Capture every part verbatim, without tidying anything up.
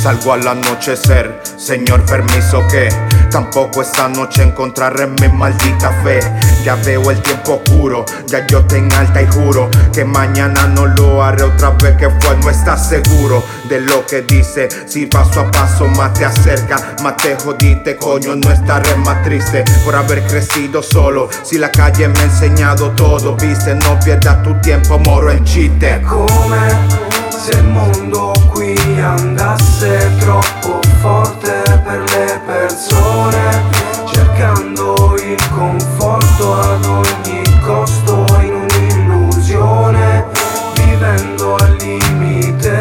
salgo al anochecer. Señor, permiso que tampoco esta noche encontraré mi maldita fe. Ya veo el tiempo oscuro, ya yo te en alta y juro que mañana no lo haré otra vez, que fue, no estás seguro de lo que dice. Si paso a paso más te acerca, más te jodiste, coño, no estaré más triste por haber crecido solo. Si la calle me ha enseñado todo, viste, no pierdas tu tiempo, moro in chiste. Come se il mondo qui andasse troppo forte per le persone, cercando il conforto ad ogni costo in un'illusione, vivendo al limite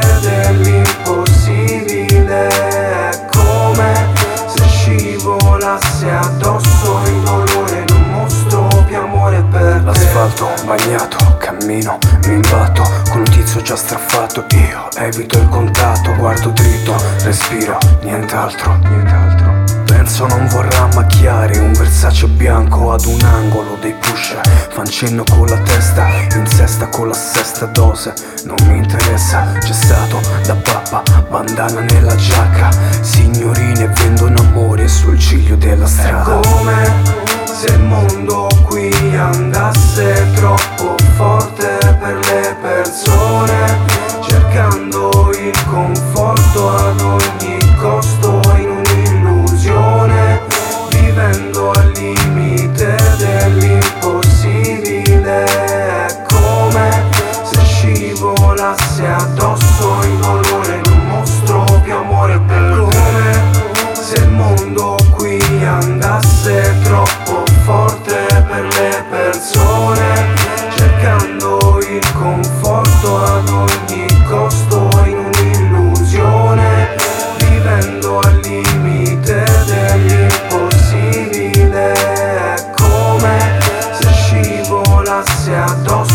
dell'impossibile. È come se scivolasse addosso il dolore in un mostro più amore per te. L'asfalto bagnato, cammino, mi imbatto con un tizio già straffatto. Io evito il contatto, guardo dritto, respiro, nient'altro, nient'altro. Penso non vorrà macchiare un Versace bianco ad un angolo dei pusher. Fan cenno con la testa, in sesta con la sesta dose. Non mi interessa, c'è stato da pappa, bandana nella giacca. Signorine vendono amore sul ciglio della strada. È come se il mondo qui andasse troppo forte per le persone, cercando il conforto ad ogni costo in un'illusione, vivendo al limite dell'impossibile. È come se scivolasse addosso il dolore in un mostro più amore per te. Come se il mondo qui andasse troppo forte per le persone, cercando il conforto ad ogni costo in un'illusione, vivendo al limite dell'impossibile. È come se scivolasse addosso